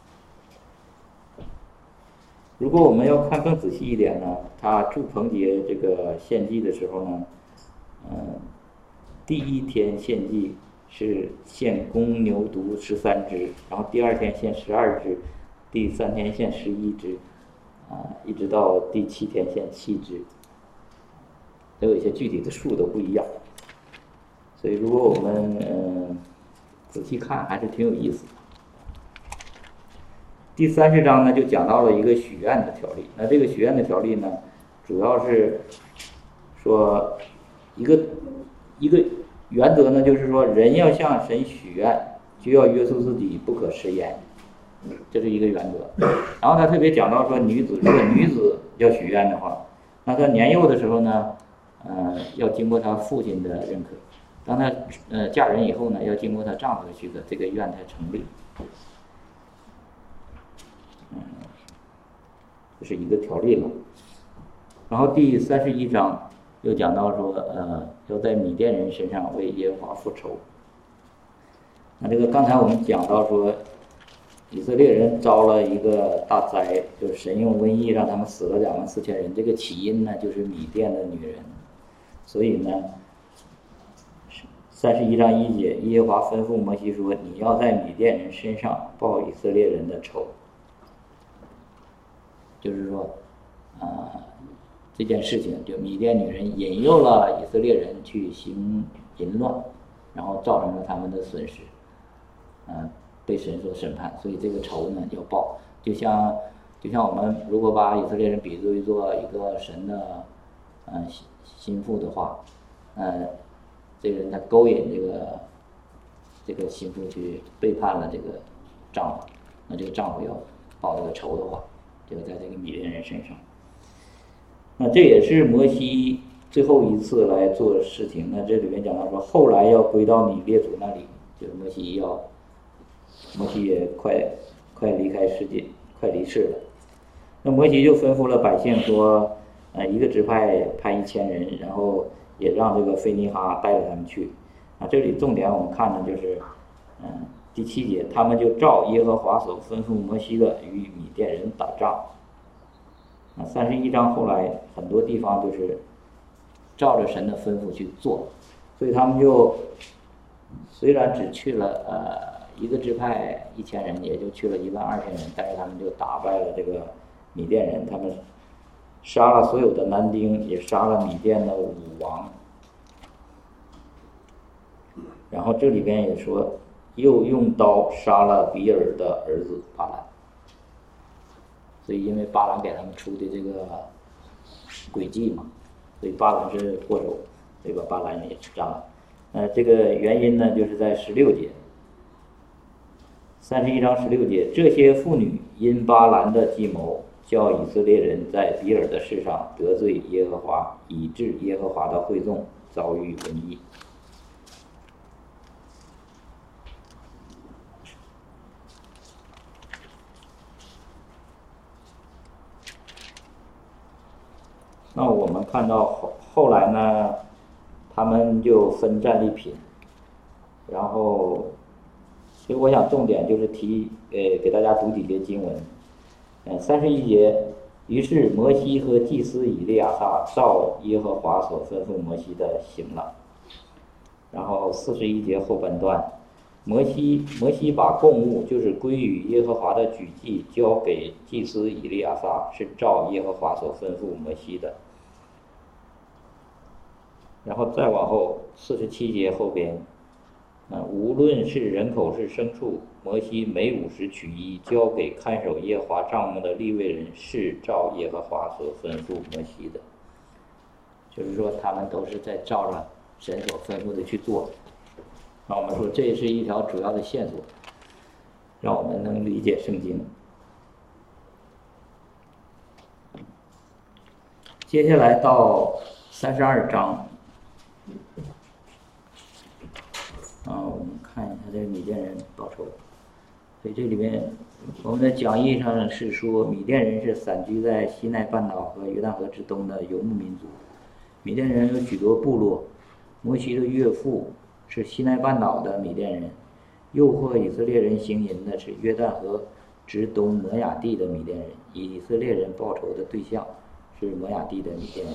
如果我们要看更仔细一点呢，他祝棚节这个献祭的时候呢，嗯，第一天献祭是献公牛犊十三只，然后第二天献十二只，第三天献十一只，啊，一直到第七天献七只，都有一些具体的数都不一样。所以如果我们嗯仔细看，还是挺有意思的。第三十章呢，就讲到了一个许愿的条例。那这个许愿的条例呢，主要是说一个一个原则呢，就是说人要向神许愿，就要约束自己不可食言，这是一个原则。然后他特别讲到说，女子如果女子要许愿的话，那她年幼的时候呢，呃，要经过她父亲的认可；当她呃嫁人以后呢，要经过她丈夫的许可，这个愿才成立。 嗯，这是一个条例了。然后第三十一章又讲到说，呃，要在米甸人身上为耶和华复仇。那这个刚才我们讲到说，以色列人遭了一个大灾，就是神用瘟疫让他们死了两万四千人。这个起因呢，就是米甸的女人。所以呢，三十一章一节，耶和华吩咐摩西说：“你要在米甸人身上报以色列人的仇。”就是说，啊、呃，这件事情就米甸女人引诱了以色列人去行淫乱，然后造成了他们的损失，嗯、呃，被神所审判。所以这个仇呢要报，就像就像我们如果把以色列人比作做一个神的，嗯、呃，心腹的话，呃，这个人他勾引这个这个心腹去背叛了这个丈夫，那这个丈夫要报这个仇的话，就在这个米甸人身上。那这也是摩西最后一次来做事情。那这里面讲到说，后来要归到你列祖那里，就是摩西要，摩西也快快离开世界，快离世了。那摩西就吩咐了百姓说，呃，一个支派派一千人，然后也让这个菲尼哈带着他们去。啊，这里重点我们看的就是，嗯，第七节，他们就照耶和华所吩咐摩西的，与米甸人打仗。啊，三十一章后来很多地方都是照着神的吩咐去做，所以他们就虽然只去了呃一个支派一千人，也就去了一万二千人，但是他们就打败了这个米甸人，他们杀了所有的男丁，也杀了米甸的武王。然后这里边也说，又用刀杀了比尔的儿子巴兰。所以因为巴兰给他们出的这个诡计嘛，所以巴兰是祸首，所以把巴兰也杀了。呃，这个原因呢，就是在十六节，三十一章十六节，这些妇女因巴兰的计谋，叫以色列人在比尔的事上得罪耶和华，以致耶和华的会众遭遇瘟疫。那我们看到后后来呢，他们就分战利品，然后，所以我想重点就是提，呃，给大家读几节经文。嗯，三十一节，于是摩西和祭司以利亚撒照耶和华所吩咐摩西的行了。然后四十一节后半段，摩西摩西把供物，就是归于耶和华的举祭，交给祭司以利亚撒，是照耶和华所吩咐摩西的。然后再往后四十七节后边，啊，无论是人口是牲畜，摩西每五十取一，交给看守耶和华帐幕的利未人，是照耶和华所吩咐摩西的。就是说，他们都是在照着神所吩咐的去做。那我们说，这是一条主要的线索，让我们能理解圣经。接下来到三十二章。啊，我们看一下这个米甸人报仇。所以这里面我们的讲义上是说，米甸人是散居在西奈半岛和约旦河之东的游牧民族。米甸人有许多部落，摩西的岳父是西奈半岛的米甸人，诱惑以色列人行淫的是约旦河之东摩亚地的米甸人，以色列人报仇的对象是摩亚地的米甸人。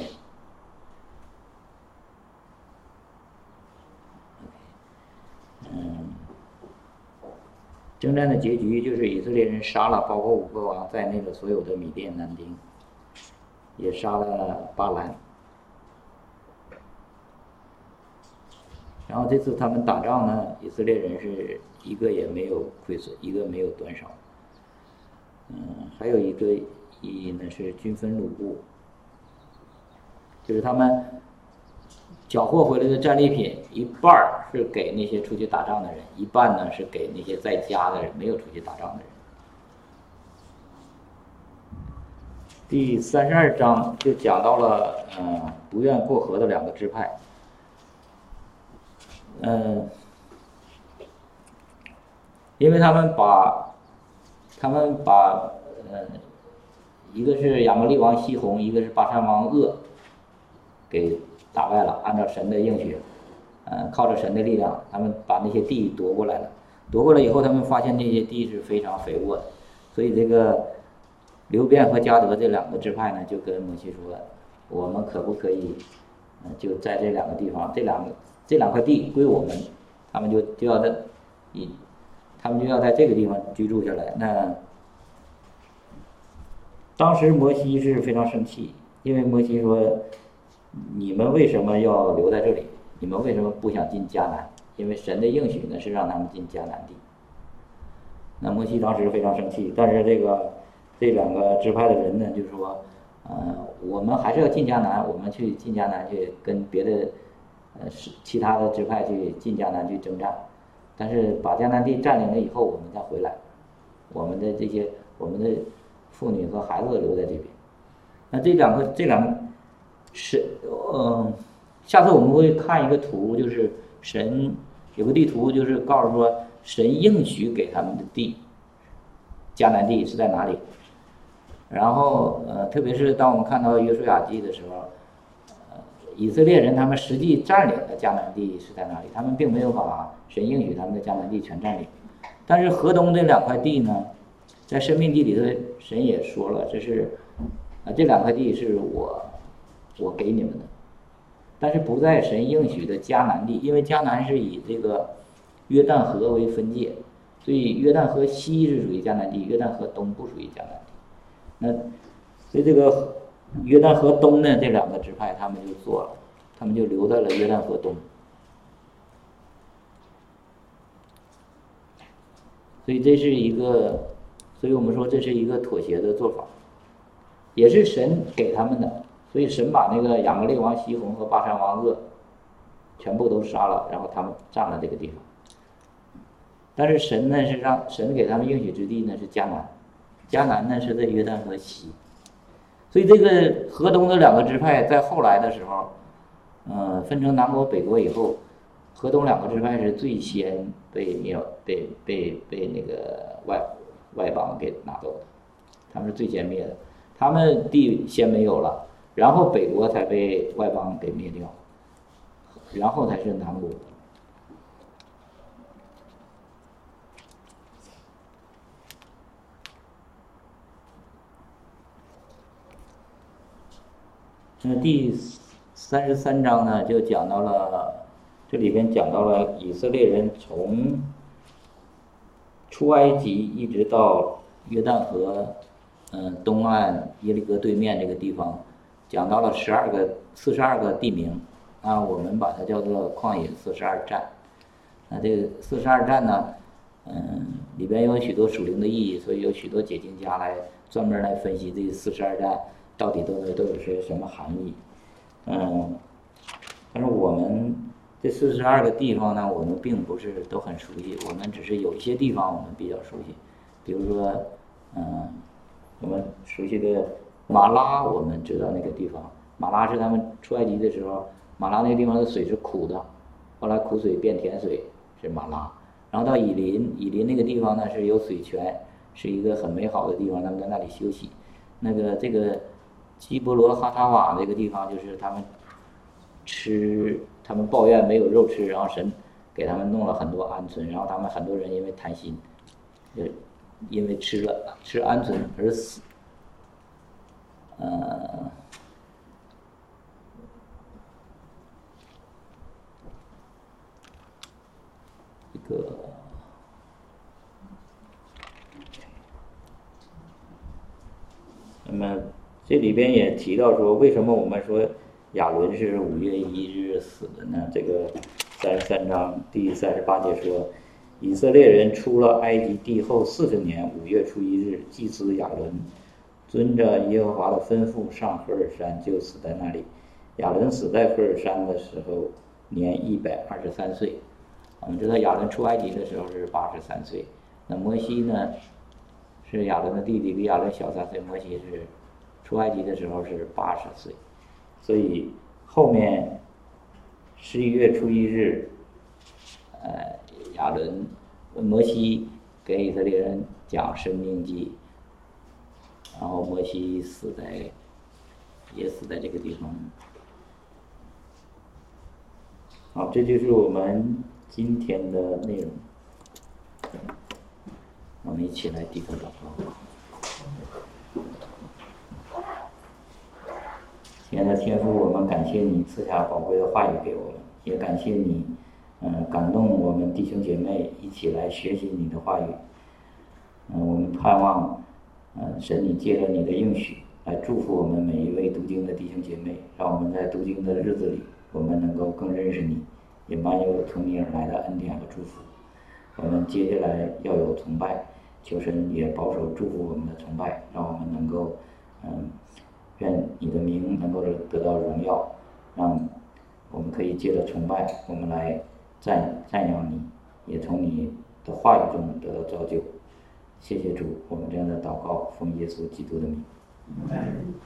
嗯，征战的结局就是以色列人杀了包括五个王在内的所有的米甸男丁，也杀了巴兰。然后这次他们打仗呢，以色列人是一个也没有亏损，一个没有短少。嗯，还有一个意义呢是均分掳布，就是他们缴获回来的战利品，一半是给那些出去打仗的人，一半呢是给那些在家的人，没有出去打仗的人。第三十二章就讲到了，嗯、呃，不愿过河的两个支派。嗯、呃， 因为他们把他们把呃一个是亚摩利王西宏，一个是巴珊王鄂给打败了，按照神的应许，呃，靠着神的力量，他们把那些地夺过来了。夺过来以后，他们发现那些地是非常肥沃的，所以这个流便和迦得这两个支派呢，就跟摩西说，我们可不可以，呃，就在这两个地方，这两个这两块地归我们，他们就就要在一，他们就要在这个地方居住下来。那当时摩西是非常生气，因为摩西说，你们为什么要留在这里？你们为什么不想进迦南？因为神的应许呢是让他们进迦南地。那摩西当时非常生气，但是这个这两个支派的人呢，就说，呃，我们还是要进迦南，我们去进迦南去跟别的呃是其他的支派去进迦南去征战，但是把迦南地占领了以后，我们再回来，我们的这些我们的妇女和孩子留在这边。那这两个这两个是嗯，下次我们会看一个图，就是神有个地图，就是告诉说神应许给他们的地，迦南地是在哪里。然后呃，特别是当我们看到约书亚记的时候，呃，以色列人他们实际占领的迦南地是在哪里？他们并没有把神应许他们的迦南地全占领。但是河东这两块地呢，在申命记里头，神也说了，这是啊，这两块地是我我给你们的，但是不在神应许的迦南地，因为迦南是以这个约旦河为分界，所以约旦河西是属于迦南地，约旦河东不属于迦南地。那所以这个约旦河东呢，这两个支派他们就做了，他们就留在了约旦河东。所以这是一个，所以我们说这是一个妥协的做法，也是神给他们的。所以神把那个亚摩利王西宏和巴珊王鄂全部都杀了，然后他们占了这个地方。但是神呢是让神给他们应许之地呢是迦南，迦南呢是在约旦河西。所以这个河东的两个支派在后来的时候，呃，分成南国北国以后，河东两个支派是最先被灭、被被被那个外外邦给拿走的，他们是最先灭的，他们地先没有了，然后北国才被外邦给灭掉，然后才是南国。那第三十三章呢，就讲到了，这里边讲到了以色列人从出埃及一直到约旦河，嗯，东岸耶利哥对面这个地方，讲到了十二个四十二个地名，啊，我们把它叫做旷野四十二站。那这个四十二站呢，嗯，里边有许多属灵的意义，所以有许多解经家来专门来分析这四十二站到底都都有些什么含义。嗯，但是我们这四十二个地方呢，我们并不是都很熟悉，我们只是有一些地方我们比较熟悉，比如说，嗯，我们熟悉的马拉，我们知道那个地方，马拉是他们出埃及的时候，马拉那个地方的水是苦的，后来苦水变甜水是马拉。然后到以琳，以琳那个地方呢是有水泉，是一个很美好的地方，他们在那里休息。那个这个基伯罗哈塔瓦这个地方，就是他们吃，他们抱怨没有肉吃，然后神给他们弄了很多鹌鹑，然后他们很多人因为贪心，就因为吃了吃鹌鹑而死。呃，这个那么这里边也提到说，为什么我们说亚伦是五月一日死的呢？这个三十三章第三十八节说，以色列人出了埃及地后四十年五月初一日，祭司亚伦遵着耶和华的吩咐上赫尔山，就死在那里。亚伦死在赫尔山的时候年一百二十三岁。我们知道亚伦出埃及的时候是八十三岁，那摩西呢是亚伦的弟弟，比亚伦小三岁，摩西是出埃及的时候是八十岁，所以后面十一月初一日，呃，亚伦摩西给以色列人讲生命记，然后摩西死在也死在这个地方。好，这就是我们今天的内容。我们一起来低头祷告。亲爱的天父，我们感谢你赐下宝贵的话语给我们，也感谢你，嗯、呃，感动我们弟兄姐妹一起来学习你的话语。嗯、呃，我们盼望，嗯、呃，神你借着你的应许来祝福我们每一位读经的弟兄姐妹，让我们在读经的日子里，我们能够更认识你，也满有从你而来的恩典和祝福。我们接下来要有崇拜，求神也保守祝福我们的崇拜，让我们能够，嗯。愿你的名能够得到荣耀，让我们可以借着崇拜，我们来赞赞扬你，也从你的话语中得到造就。谢谢主，我们这样的祷告，奉耶稣基督的名。